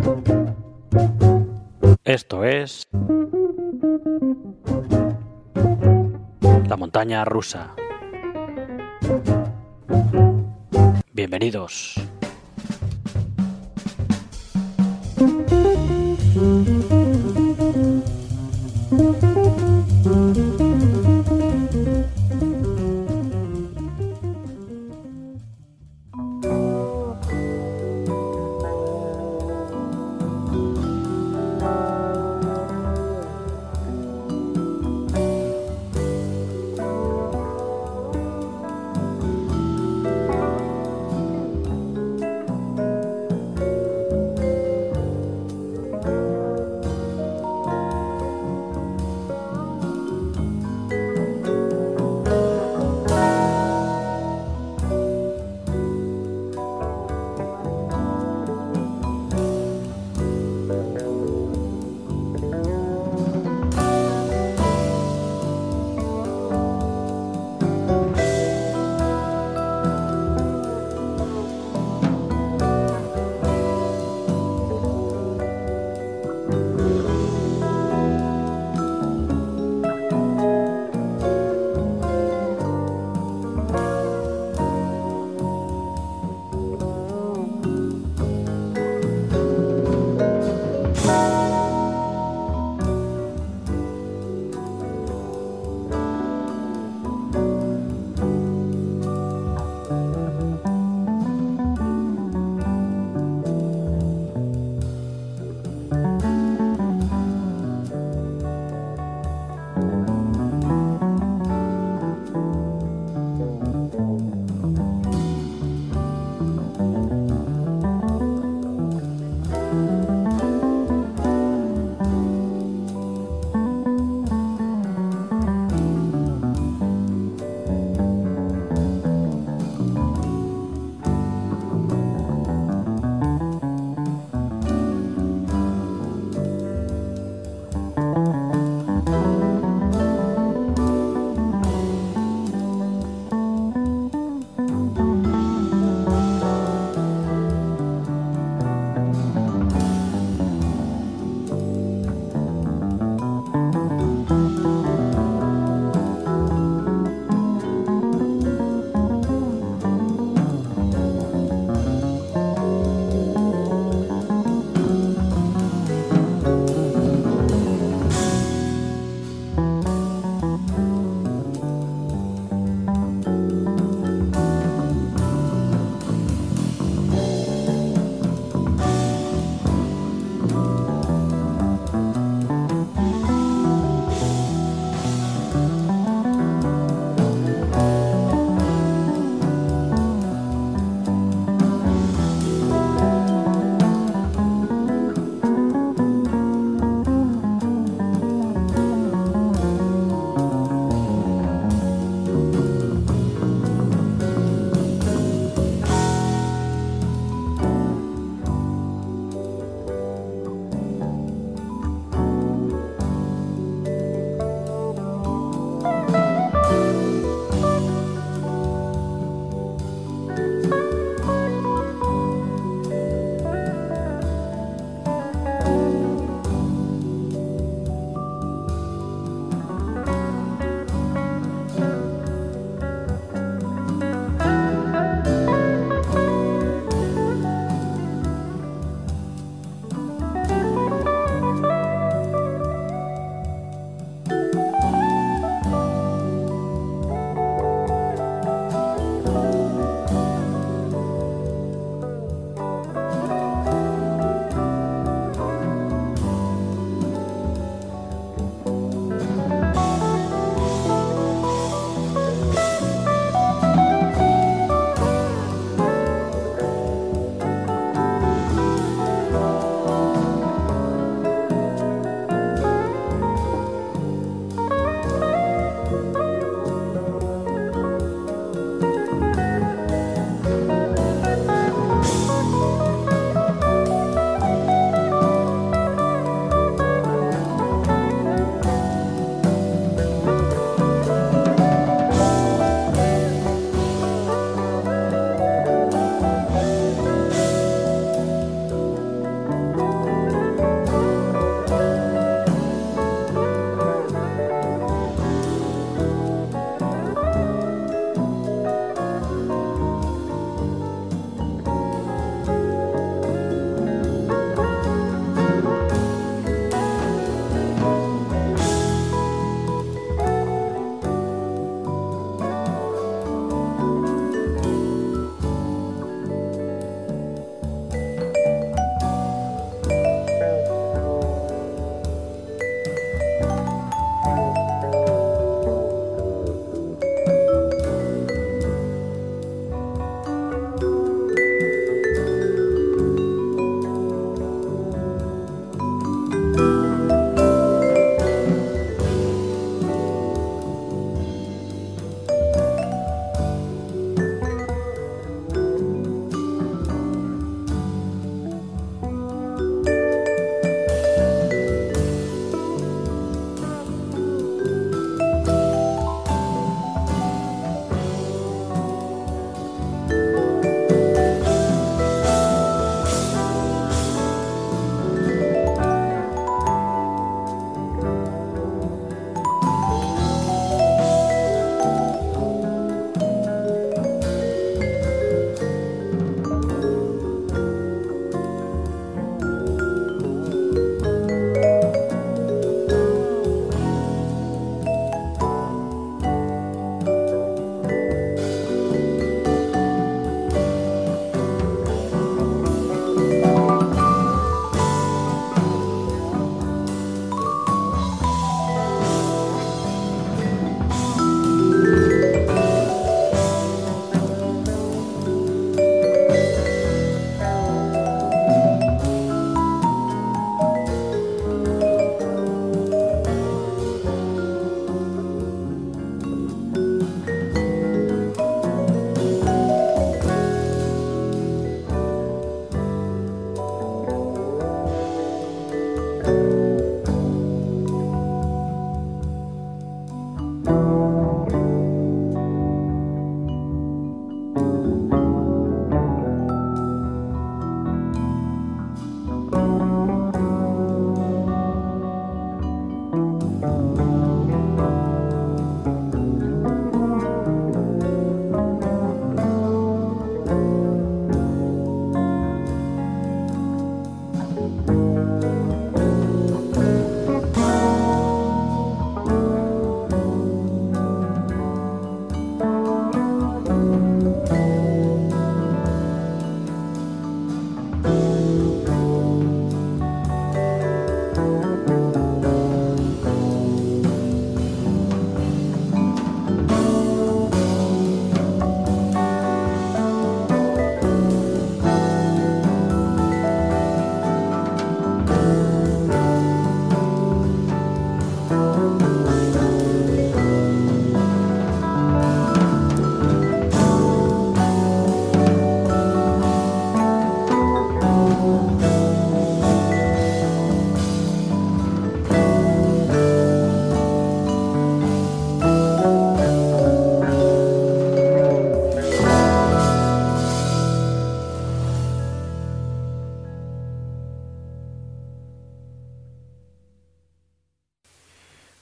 Esto es la montaña rusa. Bienvenidos.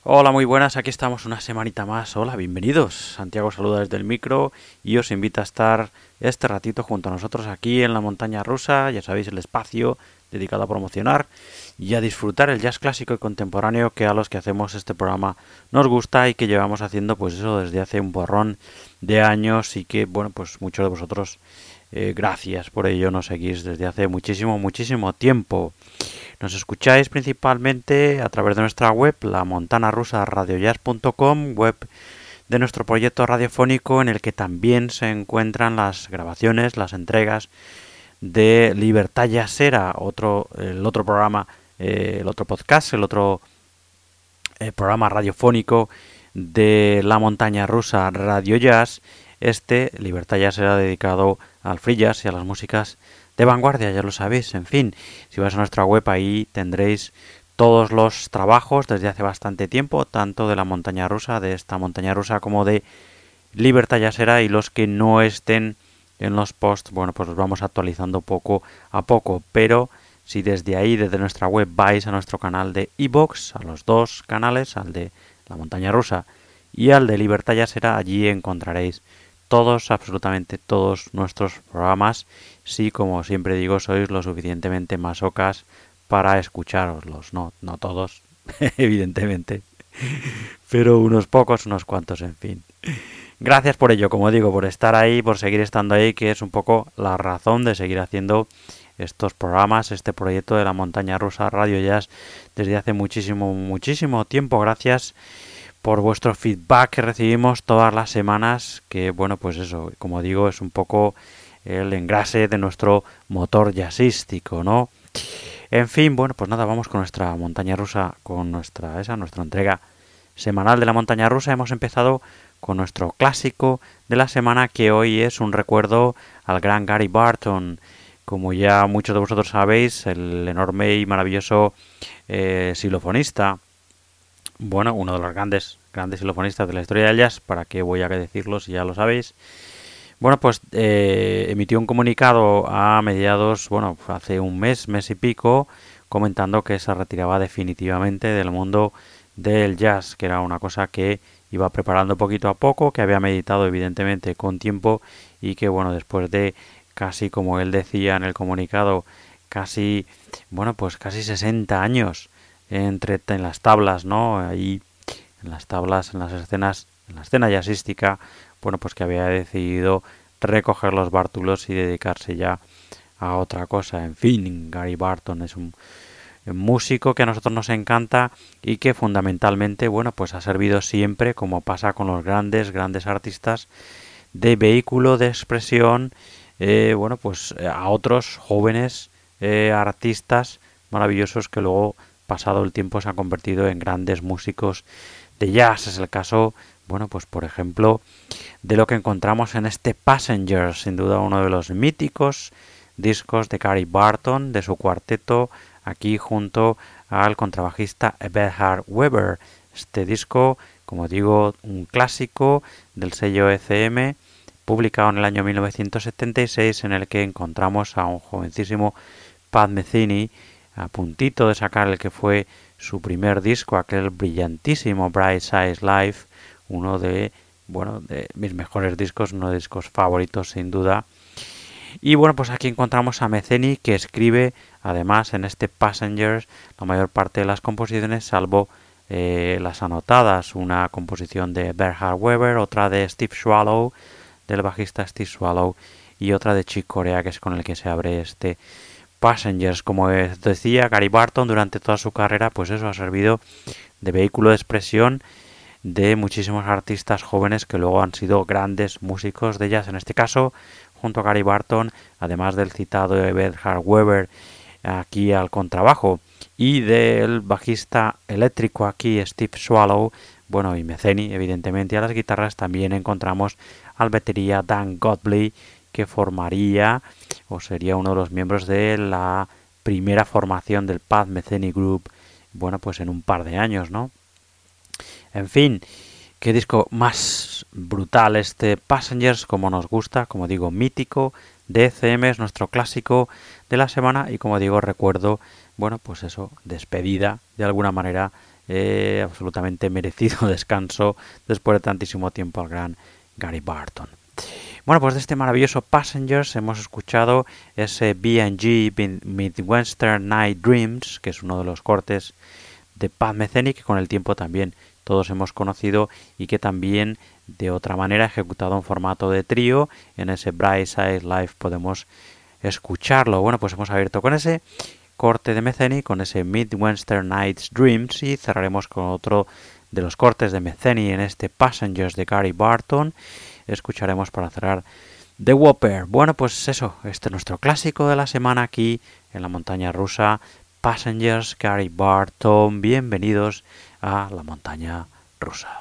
Hola, muy buenas, aquí estamos una semanita más. Hola, bienvenidos. Santiago saluda desde el micro y os invita a estar este ratito junto a nosotros aquí en la montaña rusa, ya sabéis, el espacio dedicado a promocionar y a disfrutar el jazz clásico y contemporáneo que a los que hacemos este programa nos gusta y que llevamos haciendo pues eso desde hace un porrón de años y que, bueno, pues muchos de vosotros, gracias por ello, nos seguís desde hace muchísimo tiempo. Nos escucháis principalmente a través de nuestra web, la montanarusaradiojazz.com, web de nuestro proyecto radiofónico en el que también se encuentran las grabaciones, las entregas de Libertad Jazzera, el otro programa, el otro podcast, el otro programa radiofónico de la montaña rusa Radio Jazz. Libertad Jazzera, dedicado al free jazz y a las músicas de vanguardia, ya lo sabéis. En fin, si vais a nuestra web, ahí tendréis todos los trabajos desde hace bastante tiempo, tanto de la montaña rusa, de esta montaña rusa, como de Libertad Jazzera, y los que no estén en los posts, bueno, pues los vamos actualizando poco a poco. Pero si desde ahí, desde nuestra web, vais a nuestro canal de iVoox, a los dos canales, al de la montaña rusa y al de Libertad Jazzera, allí encontraréis todos, absolutamente todos nuestros programas, si, como siempre digo, sois lo suficientemente masocas para escuchároslos. No todos, evidentemente, pero unos pocos, unos cuantos, en fin. Gracias por ello, como digo, por estar ahí, por seguir estando ahí, que es un poco la razón de seguir haciendo estos programas, este proyecto de la montaña rusa Radio Jazz desde hace muchísimo tiempo. Gracias por vuestro feedback que recibimos todas las semanas, que, bueno, pues eso, como digo, es un poco el engrase de nuestro motor jazzístico, ¿no? En fin, bueno, pues nada, vamos con nuestra montaña rusa, con nuestra entrega semanal de la montaña rusa. Hemos empezado con nuestro clásico de la semana, que hoy es un recuerdo al gran Gary Barton. Como ya muchos de vosotros sabéis, el enorme y maravilloso xilofonista, bueno, uno de los grandes xilofonistas de la historia del jazz, ¿para qué voy a decirlo si ya lo sabéis? Bueno, pues emitió un comunicado a mediados, bueno, hace un mes y pico, comentando que se retiraba definitivamente del mundo del jazz, que era una cosa que iba preparando poquito a poco, que había meditado evidentemente con tiempo y que, bueno, después de casi, como él decía en el comunicado, casi 60 años en las tablas, ¿no? Ahí en las tablas, en las escenas, en la escena jazzística, bueno, pues que había decidido recoger los bártulos y dedicarse ya a otra cosa. En fin, Gary Barton es un músico que a nosotros nos encanta y que fundamentalmente, bueno, pues ha servido siempre, como pasa con los grandes artistas, de vehículo de expresión, bueno, pues a otros jóvenes artistas maravillosos que luego, pasado el tiempo, se han convertido en grandes músicos de jazz. Es el caso, bueno, pues por ejemplo, de lo que encontramos en este Passengers, sin duda uno de los míticos discos de Gary Barton, de su cuarteto, aquí junto al contrabajista Eberhard Weber. Este disco, como digo, un clásico del sello ECM, publicado en el año 1976, en el que encontramos a un jovencísimo Pat Metheny, a puntito de sacar el que fue su primer disco, aquel brillantísimo Bright Size Life, uno de mis mejores discos, uno de mis discos favoritos sin duda. Y bueno, pues aquí encontramos a Metheny, que escribe además en este Passengers la mayor parte de las composiciones, salvo las anotadas, una composición de Eberhard Weber, otra de Steve Swallow, del bajista Steve Swallow, y otra de Chick Corea, que es con el que se abre este Passengers. Como decía, Gary Barton durante toda su carrera, pues eso, ha servido de vehículo de expresión de muchísimos artistas jóvenes que luego han sido grandes músicos de jazz. En este caso, junto a Gary Barton, además del citado Eberhard Weber aquí al contrabajo y del bajista eléctrico aquí Steve Swallow, bueno, y Metheny evidentemente, y a las guitarras también encontramos al batería Dan Godley, que formaría o sería uno de los miembros de la primera formación del Pat Metheny Group, bueno, pues en un par de años, ¿no? En fin, qué disco más brutal este Passengers, como nos gusta, como digo, mítico, de ECM, es nuestro clásico de la semana y, como digo, recuerdo, bueno, pues eso, despedida de alguna manera absolutamente merecido descanso después de tantísimo tiempo al gran Gary Barton. Bueno, pues de este maravilloso Passengers hemos escuchado ese B&G Midwestern Night Dreams, que es uno de los cortes de Pat Metheny, que con el tiempo también todos hemos conocido y que también de otra manera ejecutado en formato de trío en ese Brightside Live podemos escucharlo. Bueno, pues hemos abierto con ese corte de Metheny, con ese Midwestern Nights Dreams, y cerraremos con otro de los cortes de Metheny en este Passengers de Gary Barton. Escucharemos para cerrar The Whopper. Bueno, pues eso, este es nuestro clásico de la semana aquí en la montaña rusa. Passengers, Gary Barton, bienvenidos a la montaña rusa.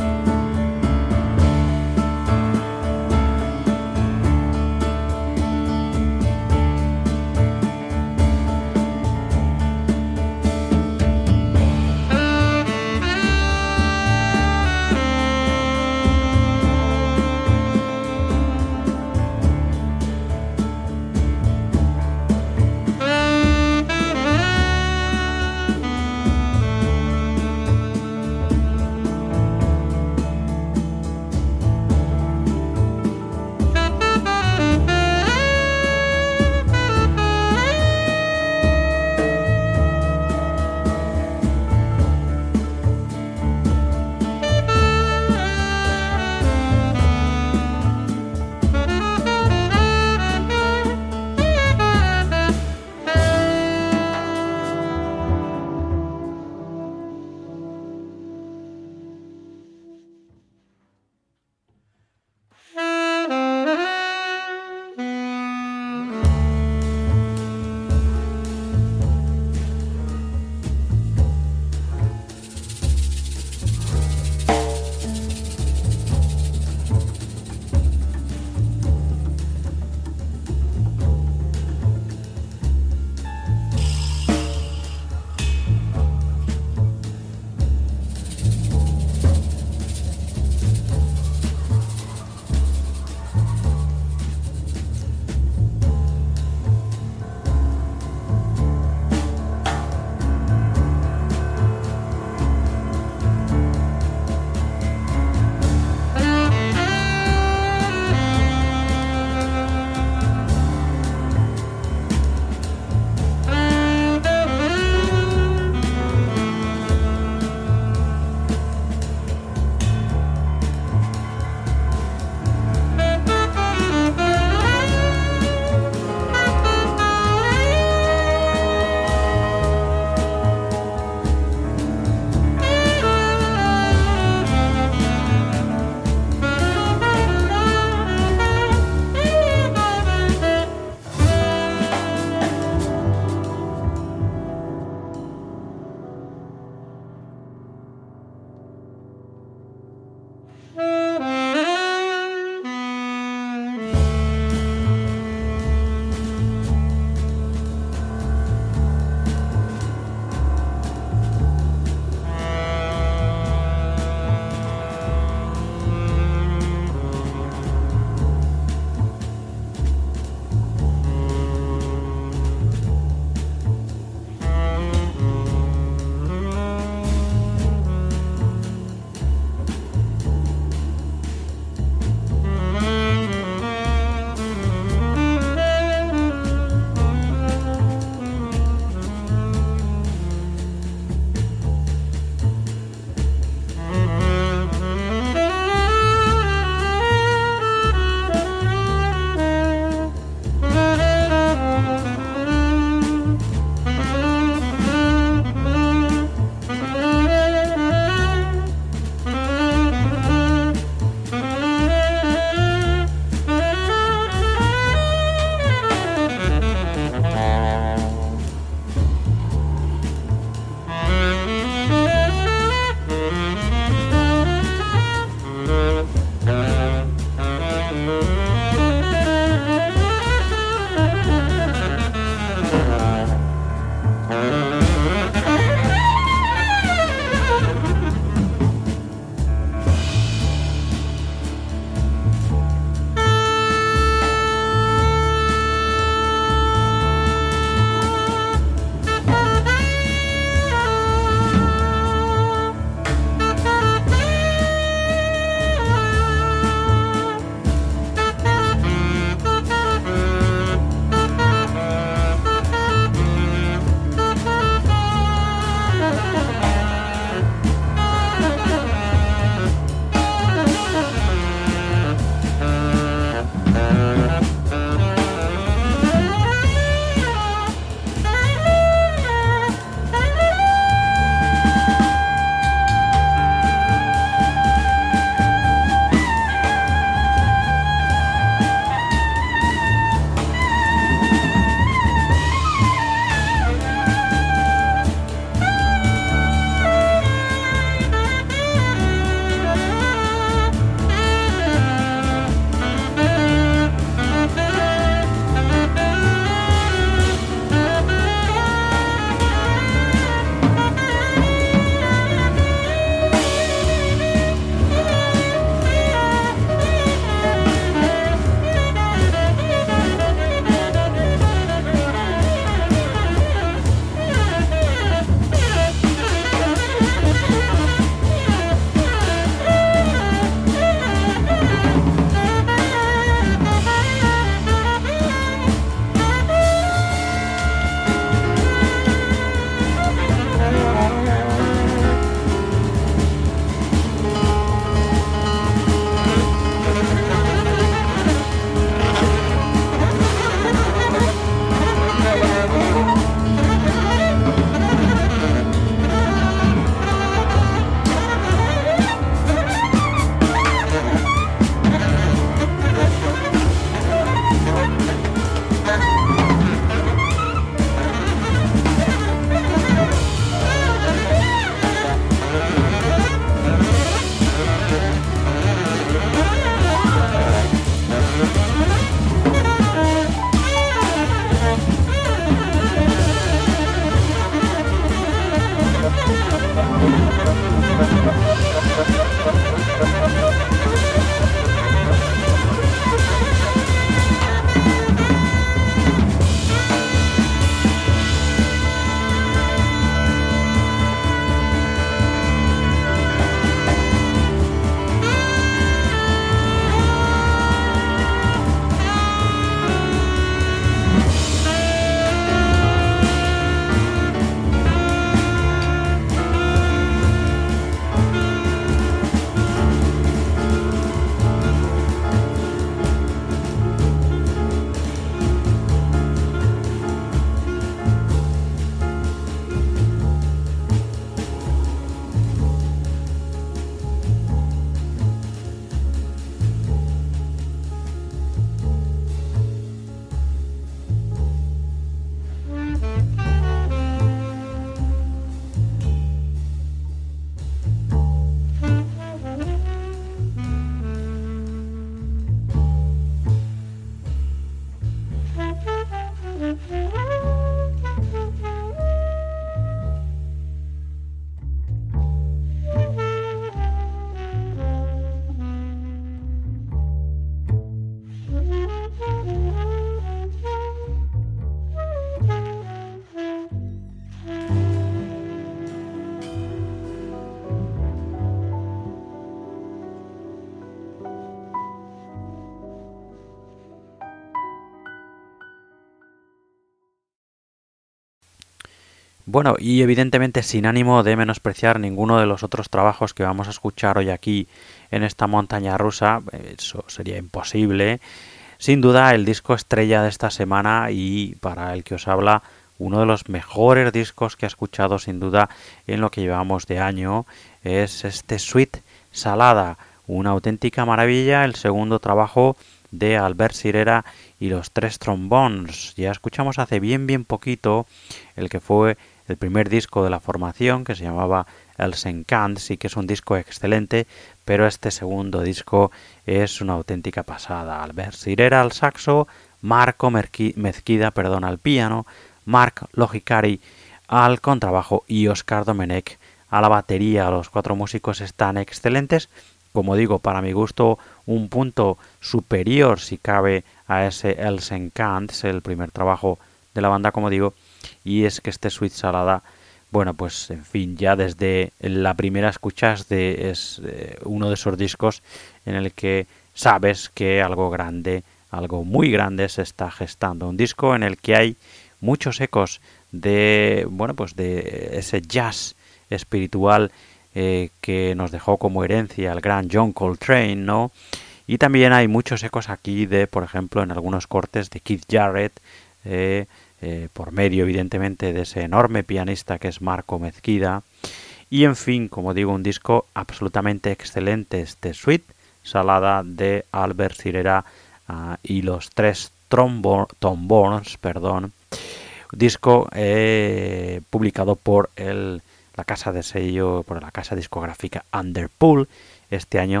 Bueno, y evidentemente sin ánimo de menospreciar ninguno de los otros trabajos que vamos a escuchar hoy aquí en esta montaña rusa, eso sería imposible. Sin duda el disco estrella de esta semana y para el que os habla uno de los mejores discos que he escuchado sin duda en lo que llevamos de año es este Sweet Salada, una auténtica maravilla, el segundo trabajo de Albert Sirera y los Tres Trombones. Ya escuchamos hace bien poquito el que fue el primer disco de la formación, que se llamaba Els Encants, y que es un disco excelente, pero este segundo disco es una auténtica pasada. Albert Sirera al saxo, Marco Mezquida al piano, Marc Logicari al contrabajo y Oscar Domenech a la batería. Los cuatro músicos están excelentes. Como digo, para mi gusto, un punto superior, si cabe, a ese Els Encants, el primer trabajo de la banda, como digo, y es que este Sweet Salada, bueno, pues en fin, ya desde la primera escucha es uno de esos discos en el que sabes que algo grande, algo muy grande se está gestando. Un disco en el que hay muchos ecos de, bueno, pues de ese jazz espiritual que nos dejó como herencia el gran John Coltrane, ¿no? Y también hay muchos ecos aquí de, por ejemplo, en algunos cortes de Keith Jarrett, por medio, evidentemente, de ese enorme pianista que es Marco Mezquida. Y, en fin, como digo, un disco absolutamente excelente, este Sweet Salada de Albert Sirera y los Tres Trombones, disco publicado por la casa de sello, por la casa discográfica Underpool, este año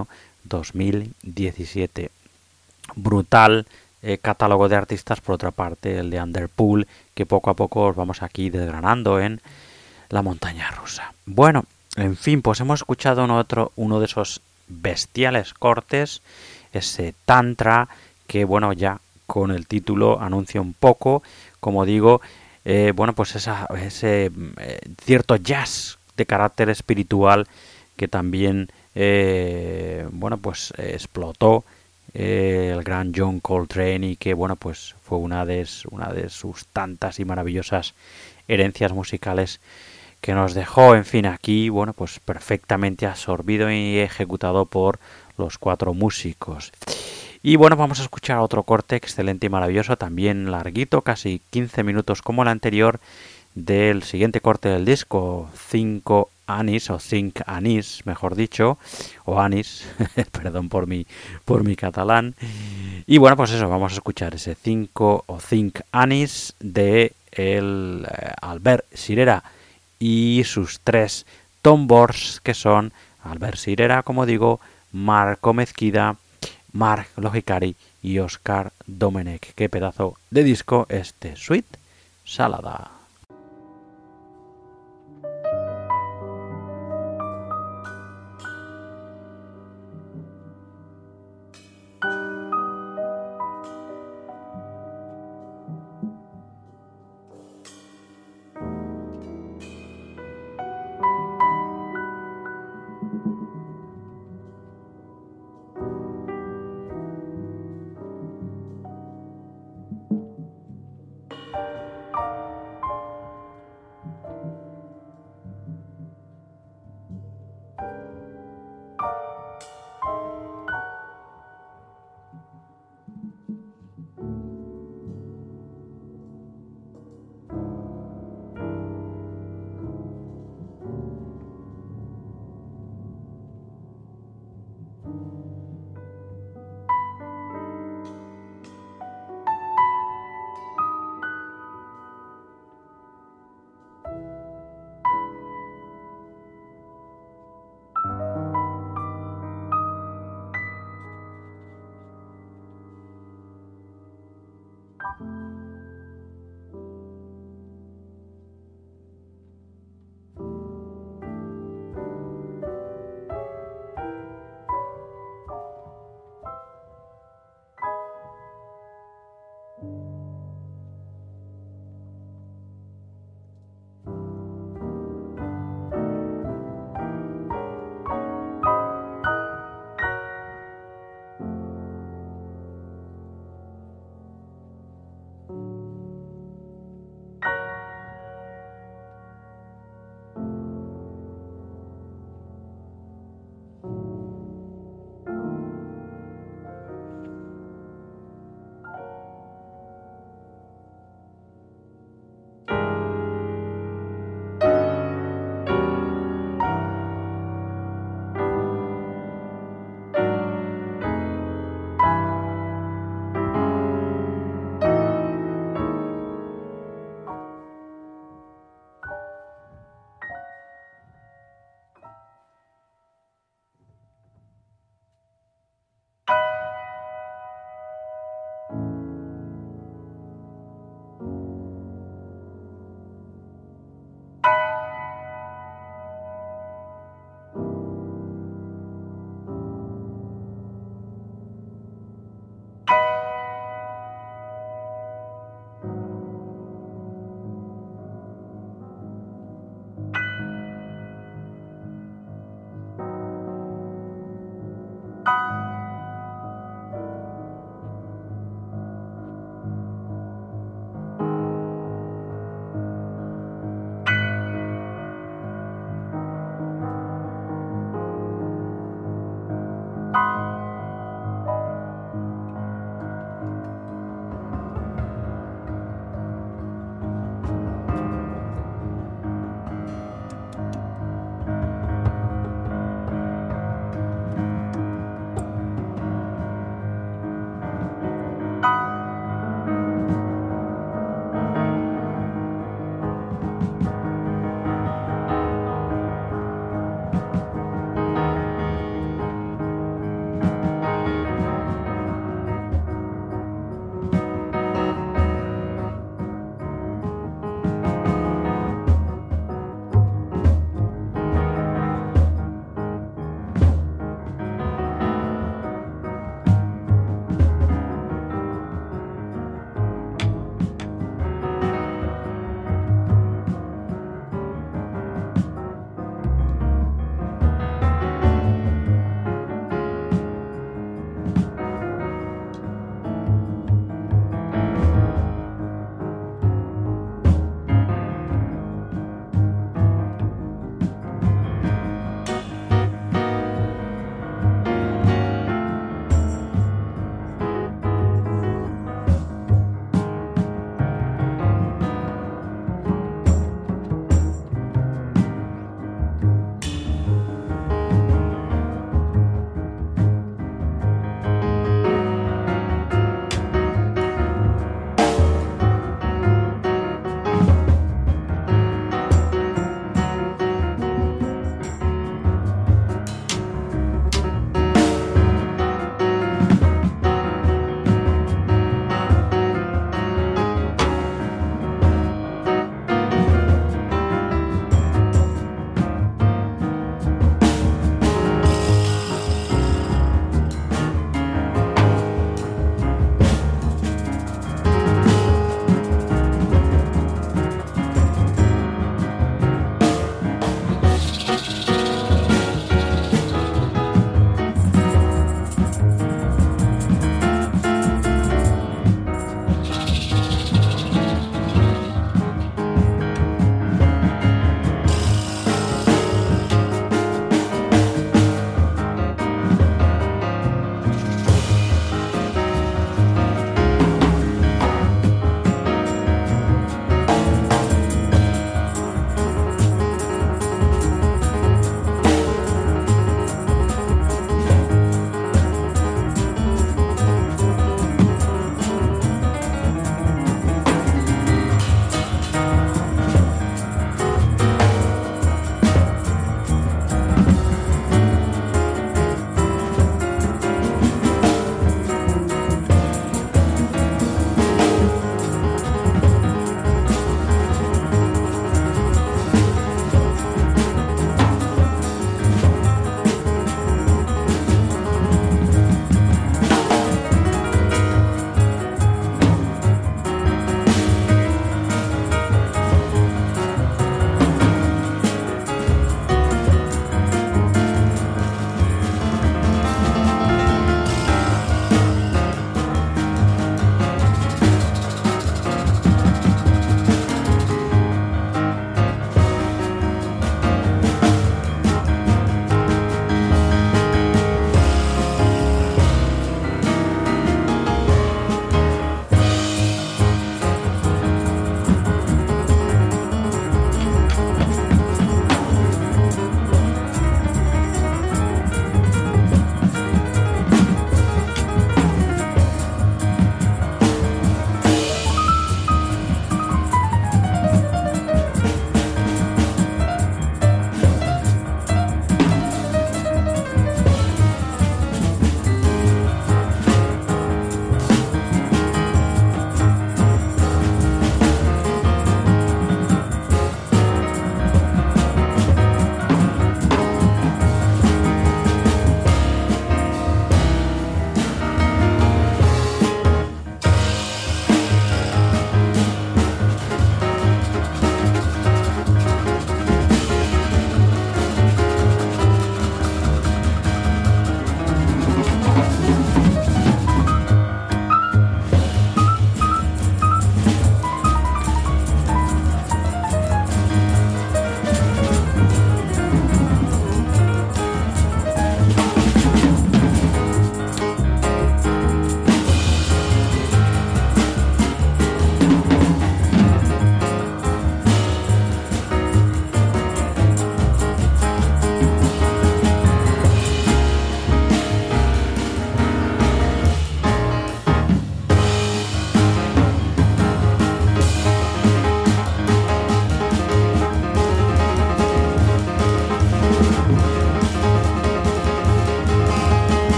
2017. Brutal catálogo de artistas, por otra parte, el de Underpool, que poco a poco os vamos aquí desgranando en la montaña rusa. Bueno, en fin, pues hemos escuchado uno de esos bestiales cortes, ese Tantra, que bueno, ya con el título anuncia un poco, como digo, bueno, pues ese cierto jazz de carácter espiritual que también, bueno, pues explotó el gran John Coltrane y que, bueno, pues fue una de sus tantas y maravillosas herencias musicales que nos dejó, en fin, aquí, bueno, pues perfectamente absorbido y ejecutado por los cuatro músicos. Y bueno, vamos a escuchar otro corte excelente y maravilloso, también larguito, casi 15 minutos como el anterior, del siguiente corte del disco, 5 Anis, o Cinc Anis, mejor dicho, o Anis, perdón por mi catalán. Y bueno, pues eso, vamos a escuchar ese 5 o Cinc Anis de el Albert Sirera y sus tres tombors, que son Albert Sirera, como digo, Marco Mezquida, Marc Logicari y Oscar Domenech. Qué pedazo de disco este Sweet Salada.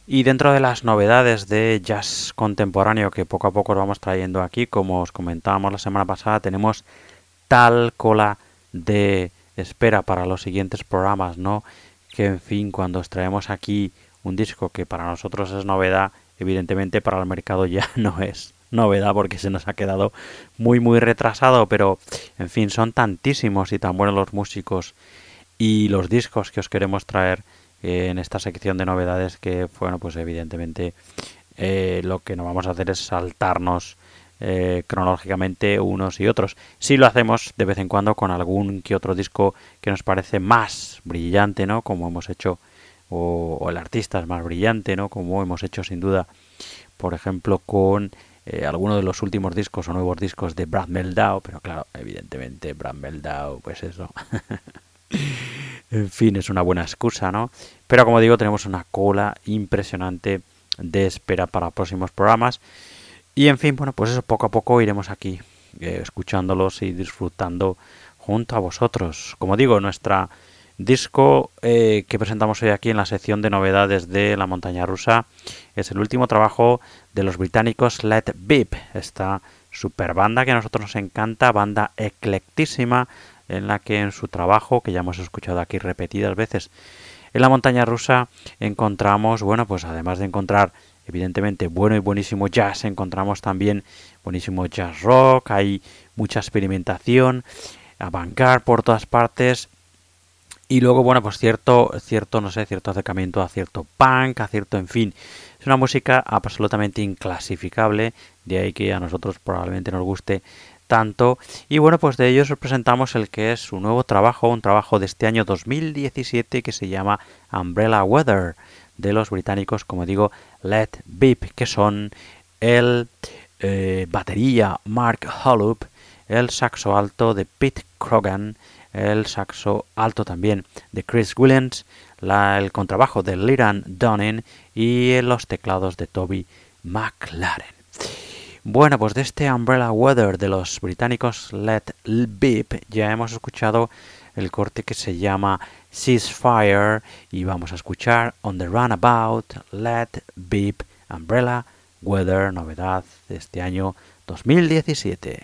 Y dentro de las novedades de jazz contemporáneo que poco a poco os vamos trayendo aquí, como os comentábamos la semana pasada, tenemos tal cola de espera para los siguientes programas, ¿no? Que en fin, cuando os traemos aquí un disco que para nosotros es novedad, evidentemente para el mercado ya no es novedad porque se nos ha quedado muy retrasado, pero en fin, son tantísimos y tan buenos los músicos y los discos que os queremos traer en esta sección de novedades que, bueno, pues evidentemente lo que no vamos a hacer es saltarnos cronológicamente unos y otros. Sí lo hacemos de vez en cuando con algún que otro disco que nos parece más brillante, ¿no? Como hemos hecho, o el artista es más brillante, ¿no? Como hemos hecho sin duda, por ejemplo, con alguno de los últimos discos o nuevos discos de Brad Mehldau, pero claro, evidentemente Brad Mehldau, pues eso. En fin, es una buena excusa, ¿no? Pero como digo, tenemos una cola impresionante de espera para próximos programas. Y en fin, bueno, pues eso poco a poco iremos aquí escuchándolos y disfrutando junto a vosotros. Como digo, nuestra disco que presentamos hoy aquí en la sección de novedades de La Montaña Rusa es el último trabajo de los británicos Let Beep, esta super banda que a nosotros nos encanta, banda eclectísima en la que en su trabajo, que ya hemos escuchado aquí repetidas veces, en La Montaña Rusa encontramos, bueno, pues además de encontrar evidentemente bueno y buenísimo jazz, encontramos también buenísimo jazz rock, hay mucha experimentación, avant-garde por todas partes, y luego, bueno, pues cierto acercamiento a cierto punk, a cierto, en fin, es una música absolutamente inclasificable, de ahí que a nosotros probablemente nos guste tanto. Y bueno, pues de ellos os presentamos el que es su nuevo trabajo, un trabajo de este año 2017 que se llama Umbrella Weather, de los británicos, como digo, Let Beep, que son el batería Mark Holub, el saxo alto de Pete Crogan, el saxo alto también de Chris Williams, el contrabajo de Liran Dunning y los teclados de Toby McLaren. Bueno, pues de este Umbrella Weather de los británicos Let Beep ya hemos escuchado el corte que se llama Ceasefire y vamos a escuchar On the Runabout, Let Beep, Umbrella Weather, novedad de este año 2017.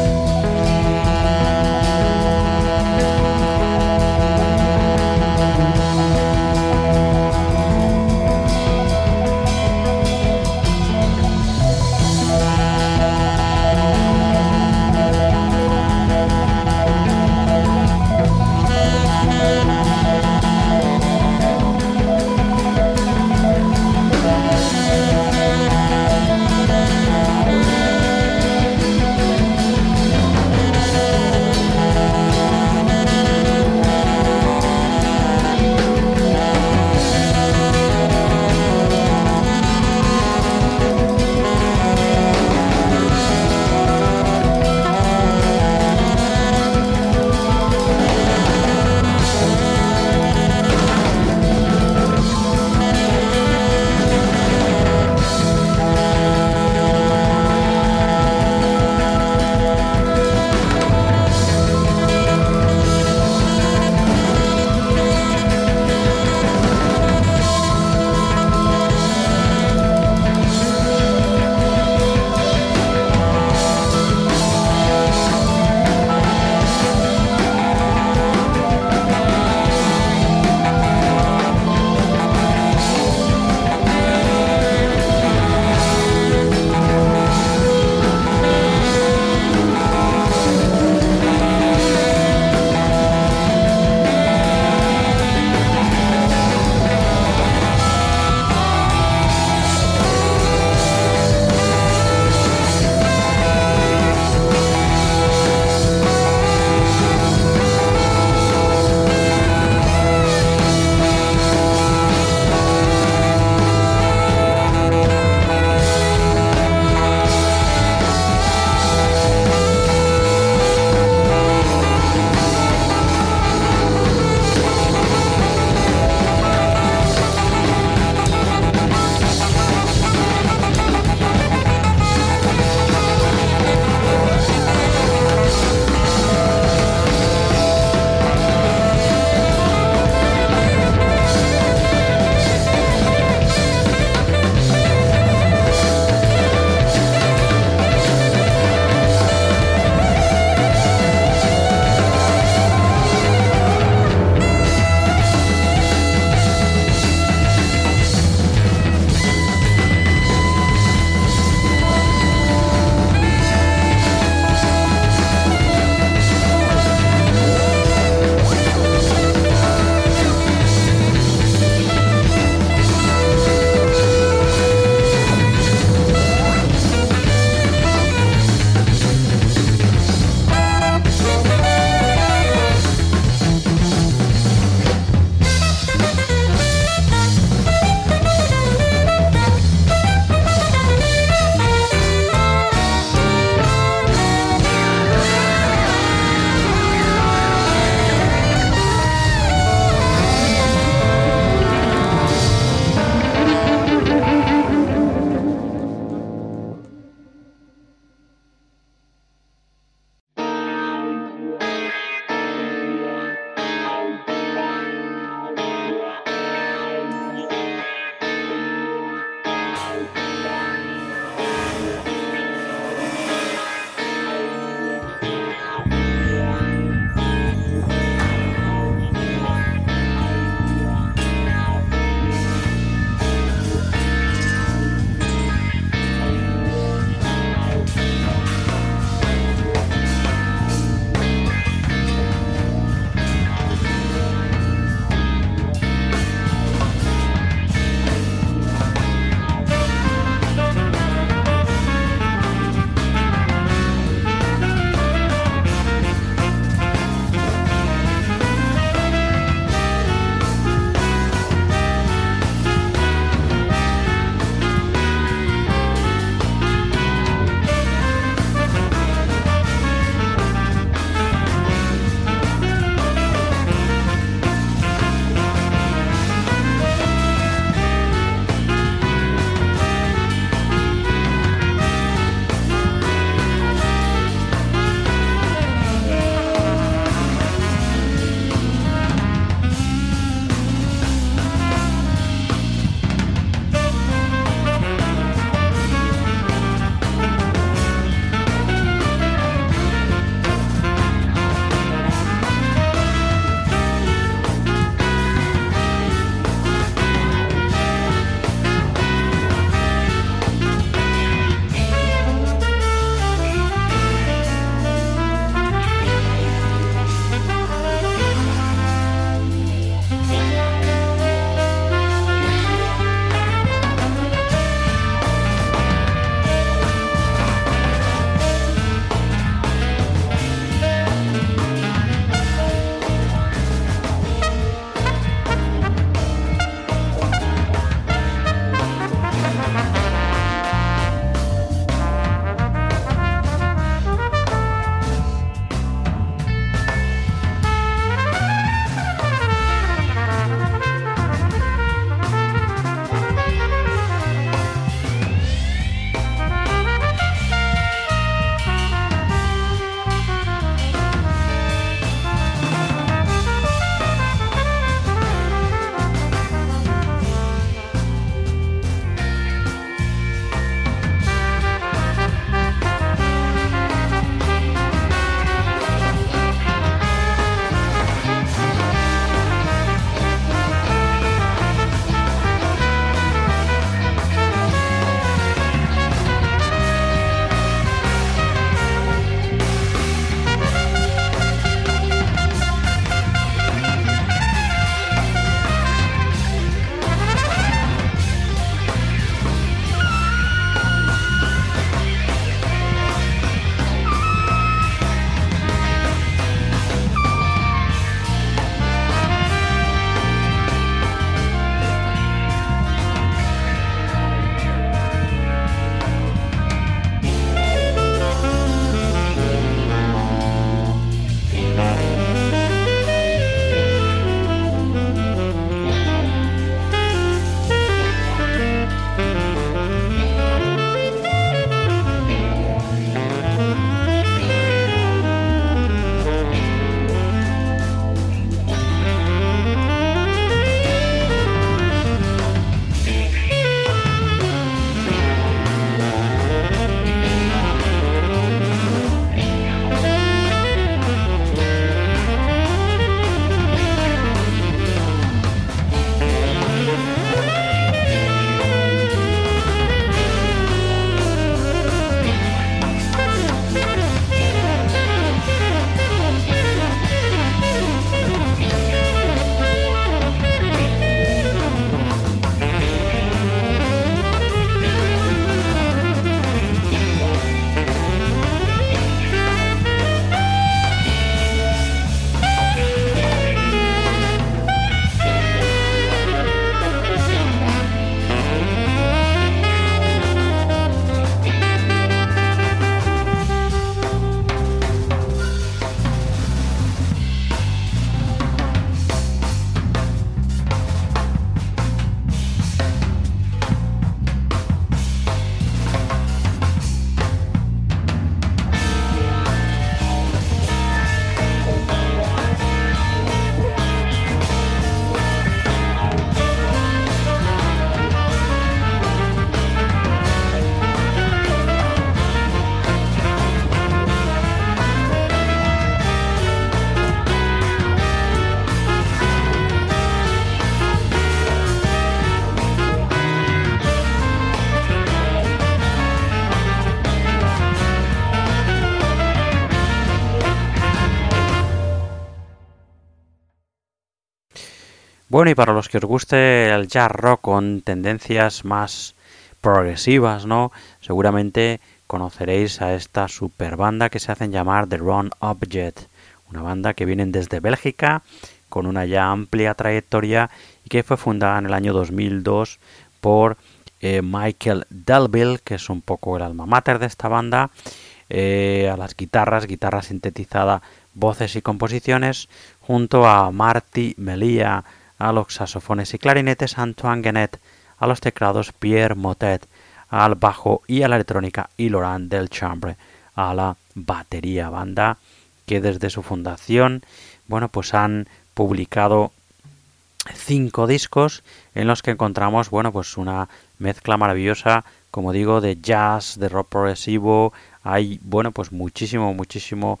Bueno, y para los que os guste el jazz rock con tendencias más progresivas, ¿no? Seguramente conoceréis a esta super banda que se hacen llamar The Wrong Object, una banda que vienen desde Bélgica con una ya amplia trayectoria y que fue fundada en el año 2002 por Michael Delville, que es un poco el alma mater de esta banda, a las guitarra sintetizada, voces y composiciones, junto a Marty Melia a los saxofones y clarinetes, Antoine Guenet a los teclados, Pierre Motet al bajo y a la electrónica y Laurent Delchambre a la batería. Banda que desde su fundación, bueno, pues han publicado 5 discos en los que encontramos, bueno, pues una mezcla maravillosa, como digo, de jazz, de rock progresivo. Hay, bueno, pues muchísimo,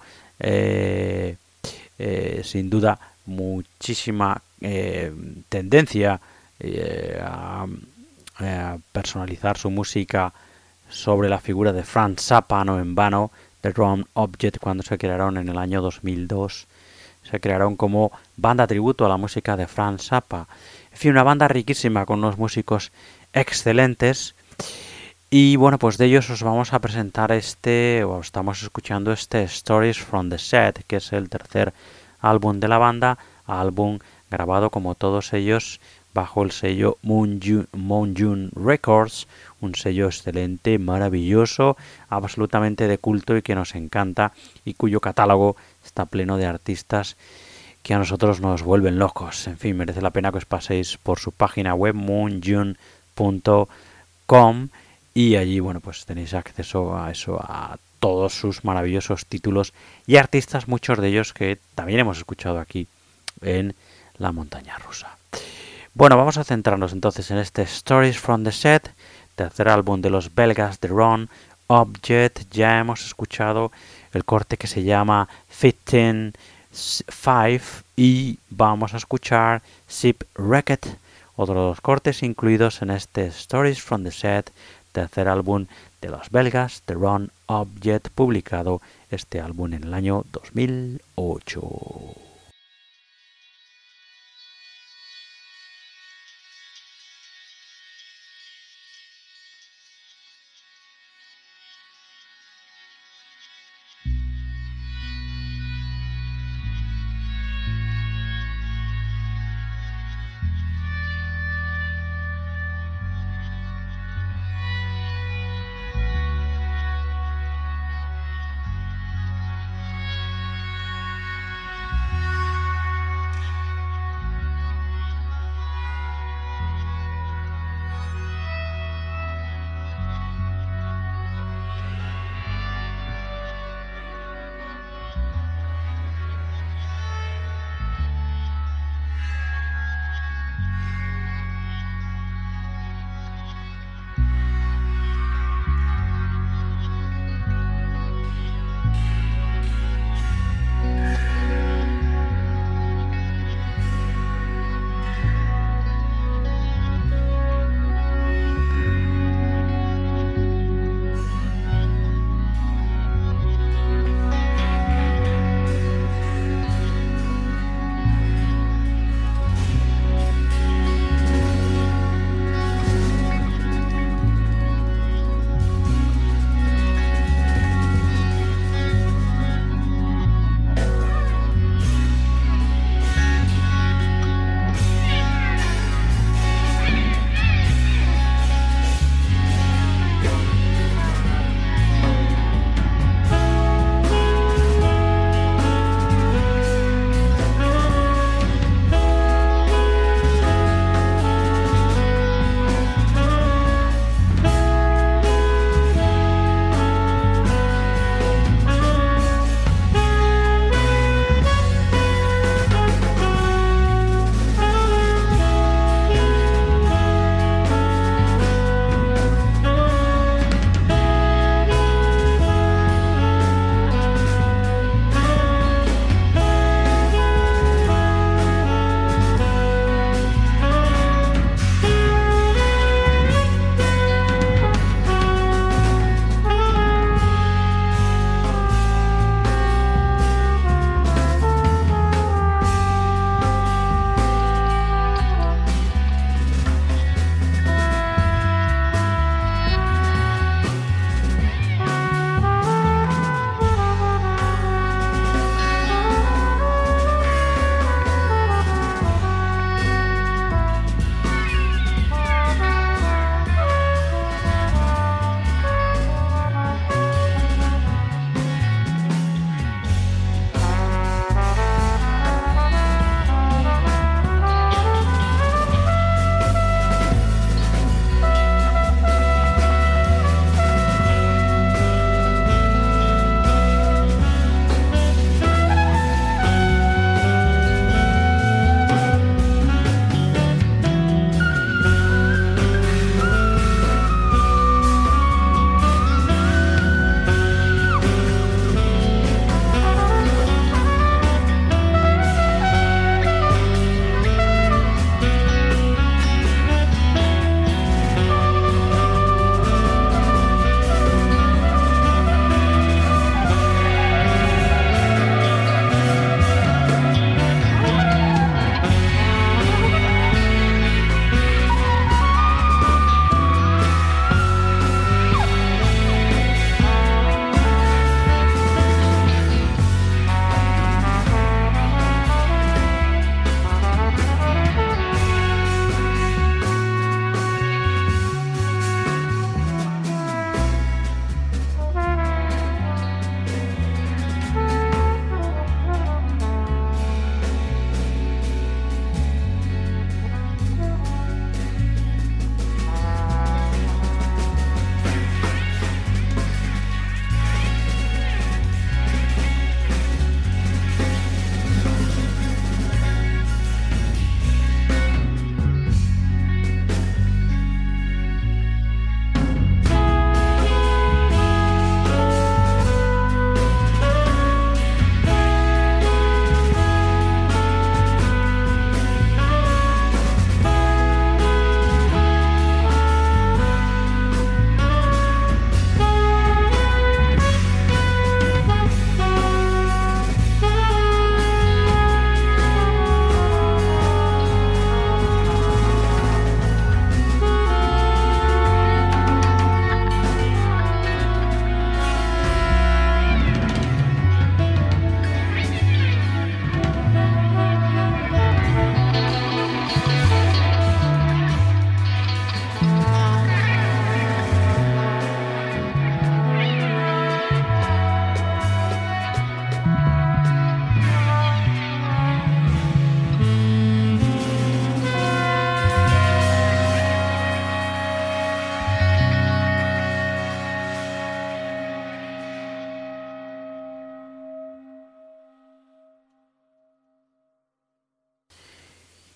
sin duda, muchísima tendencia a personalizar su música sobre la figura de Franz Zappa, no en vano. The Wrong Object, cuando se crearon en el año 2002, se crearon como banda tributo a la música de Franz Zappa. En fin, una banda riquísima con unos músicos excelentes. Y bueno, pues de ellos os vamos a presentar estamos escuchando este Stories from the Set, que es el tercer álbum de la banda, álbum grabado como todos ellos bajo el sello Moon Records, un sello excelente, maravilloso, absolutamente de culto y que nos encanta y cuyo catálogo está pleno de artistas que a nosotros nos vuelven locos. En fin, merece la pena que os paséis por su página web moonjune.com y allí, bueno, pues tenéis acceso a eso, a todos sus maravillosos títulos y artistas, muchos de ellos que también hemos escuchado aquí en La Montaña Rusa. Bueno, vamos a centrarnos entonces en este Stories from the Set, tercer álbum de los belgas The Wrong Object. Ya hemos escuchado el corte que se llama 15-5 y vamos a escuchar Shipwrecked, otro de los cortes incluidos en este Stories from the Set, tercer álbum de los belgas The Wrong Object, publicado este álbum en el año 2008.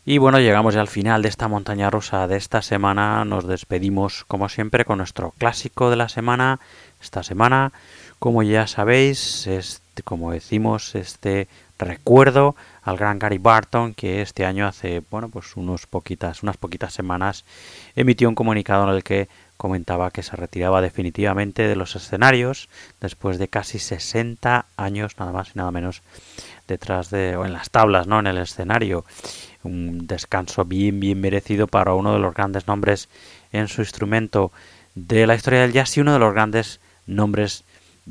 Y bueno, llegamos ya al final de esta montaña rusa de esta semana. Nos despedimos como siempre con nuestro clásico de la semana. Esta semana, como ya sabéis, como decimos, este recuerdo al gran Gary Barton, que este año hace, bueno, pues unas poquitas semanas emitió un comunicado en el que comentaba que se retiraba definitivamente de los escenarios después de casi 60 años, nada más y nada menos, detrás de, o en las tablas, ¿no? En el escenario. Un descanso bien merecido para uno de los grandes nombres en su instrumento de la historia del jazz y uno de los grandes nombres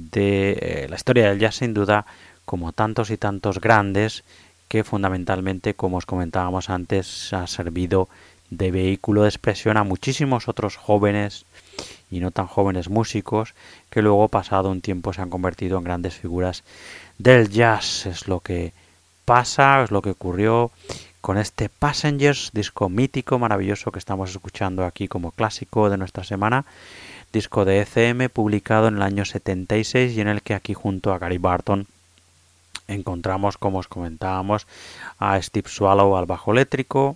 de la historia del jazz, sin duda, como tantos y tantos grandes, que fundamentalmente, como os comentábamos antes, ha servido de vehículo de expresión a muchísimos otros jóvenes y no tan jóvenes músicos que luego, pasado un tiempo, se han convertido en grandes figuras del jazz. Es lo que pasa, es lo que ocurrió con este Passengers, disco mítico, maravilloso, que estamos escuchando aquí como clásico de nuestra semana, disco de ECM publicado en el año 76 y en el que aquí junto a Gary Barton encontramos, como os comentábamos, a Steve Swallow al bajo eléctrico,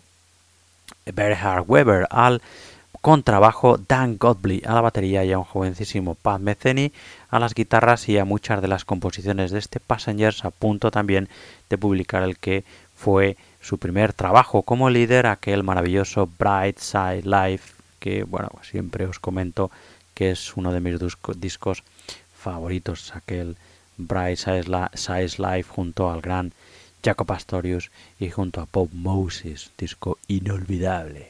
Bernhard Weber al contrabajo, Dan Godley a la batería y a un jovencísimo Pat Metheny a las guitarras, y a muchas de las composiciones de este Passengers, a punto también de publicar el que fue su primer trabajo como líder, aquel maravilloso Bright Side Life, que bueno, siempre os comento que es uno de mis discos favoritos, aquel Bright Side Life junto al gran Jaco Pastorius y junto a Bob Moses, disco inolvidable.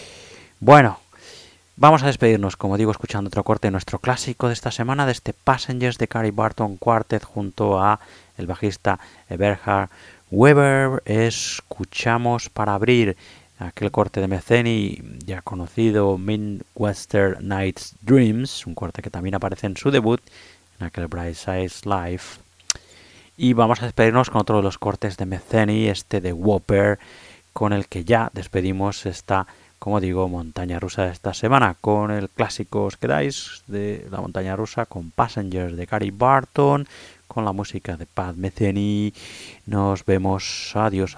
Bueno, vamos a despedirnos, como digo, escuchando otro corte de nuestro clásico de esta semana, de este Passengers de Gary Barton Quartet junto a el bajista Bernhard Weber. Escuchamos para abrir aquel corte de Metheny ya conocido, Midwestern Night's Dreams, un corte que también aparece en su debut, en aquel Bright Side Life. Y vamos a despedirnos con otro de los cortes de Metheny, este de Whopper, con el que ya despedimos esta, como digo, montaña rusa de esta semana, con el clásico os quedáis de la montaña rusa, con Passengers de Gary Barton, con la música de Pat Metheny. Nos vemos. Adiós.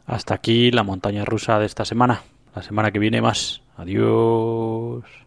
Hasta aquí la montaña rusa de esta semana. La semana que viene más. Adiós.